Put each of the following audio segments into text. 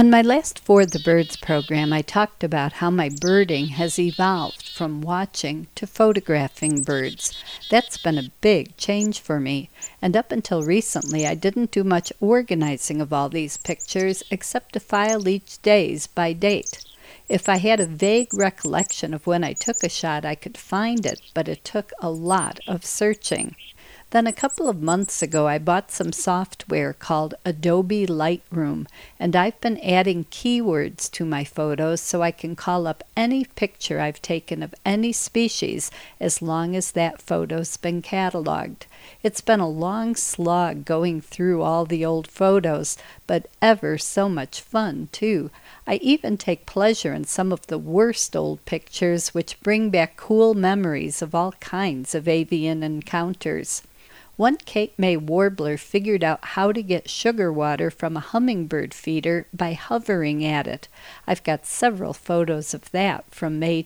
On my last For the Birds program, I talked about how my birding has evolved from watching to photographing birds. That's been a big change for me, and up until recently I didn't do much organizing of all these pictures except to file each day's by date. If I had a vague recollection of when I took a shot, I could find it, but it took a lot of searching. Then a couple of months ago, I bought some software called Adobe Lightroom, and I've been adding keywords to my photos so I can call up any picture I've taken of any species as long as that photo's been cataloged. It's been a long slog going through all the old photos, but ever so much fun, too. I even take pleasure in some of the worst old pictures which bring back cool memories of all kinds of avian encounters. One Cape May warbler figured out how to get sugar water from a hummingbird feeder by hovering at it. I've got several photos of that from May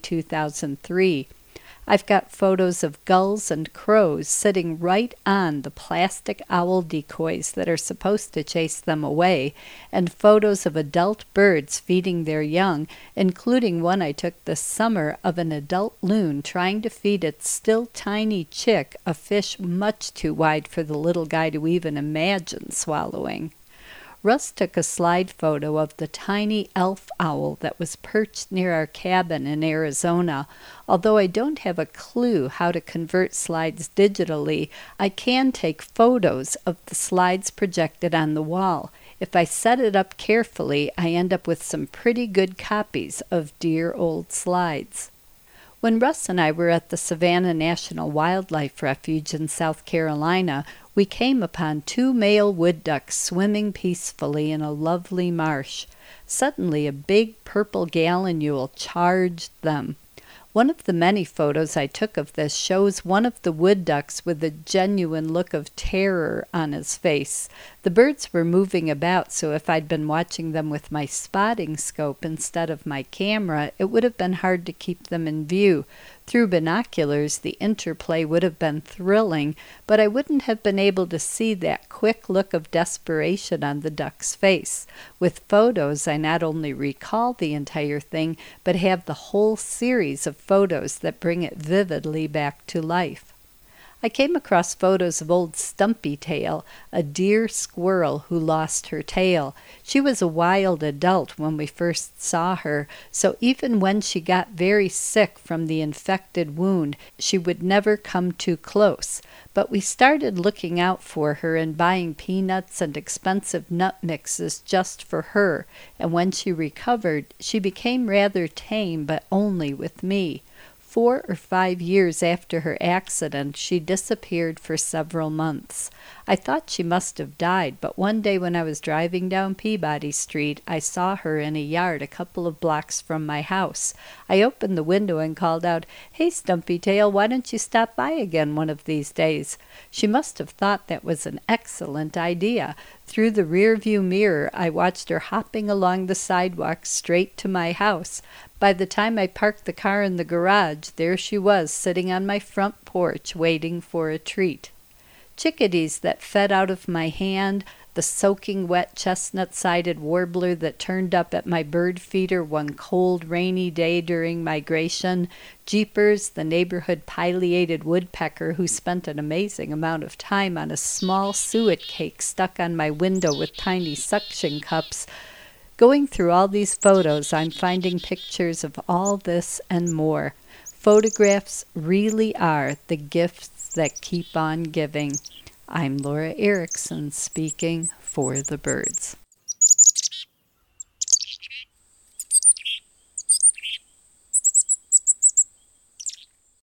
2003. I've got photos of gulls and crows sitting right on the plastic owl decoys that are supposed to chase them away, and photos of adult birds feeding their young, including one I took this summer of an adult loon trying to feed its still tiny chick a fish much too wide for the little guy to even imagine swallowing. Russ took a slide photo of the tiny elf owl that was perched near our cabin in Arizona. Although I don't have a clue how to convert slides digitally, I can take photos of the slides projected on the wall. If I set it up carefully, I end up with some pretty good copies of dear old slides. When Russ and I were at the Savannah National Wildlife Refuge in South Carolina, we came upon 2 male wood ducks swimming peacefully in a lovely marsh. Suddenly a big purple gallinule charged them. One of the many photos I took of this shows one of the wood ducks with a genuine look of terror on his face. The birds were moving about, so if I'd been watching them with my spotting scope instead of my camera, it would have been hard to keep them in view. Through binoculars, the interplay would have been thrilling, but I wouldn't have been able to see that quick look of desperation on the duck's face. With photos, I not only recall the entire thing, but have the whole series of photos that bring it vividly back to life. I came across photos of old Stumpy Tail, a deer squirrel who lost her tail. She was a wild adult when we first saw her, so even when she got very sick from the infected wound, she would never come too close. But we started looking out for her and buying peanuts and expensive nut mixes just for her, and when she recovered, she became rather tame, but only with me. 4 or 5 years after her accident, she disappeared for several months. I thought she must have died, but one day when I was driving down Peabody Street, I saw her in a yard a couple of blocks from my house. I opened the window and called out, "Hey, Stumpy Tail, why don't you stop by again one of these days?" She must have thought that was an excellent idea. Through the rearview mirror, I watched her hopping along the sidewalk straight to my house. By the time I parked the car in the garage, there she was sitting on my front porch waiting for a treat. Chickadees that fed out of my hand, the soaking wet chestnut-sided warbler that turned up at my bird feeder one cold rainy day during migration, Jeepers, the neighborhood pileated woodpecker who spent an amazing amount of time on a small suet cake stuck on my window with tiny suction cups. Going through all these photos, I'm finding pictures of all this and more. Photographs really are the gifts that keep on giving. I'm Laura Erickson speaking for the birds.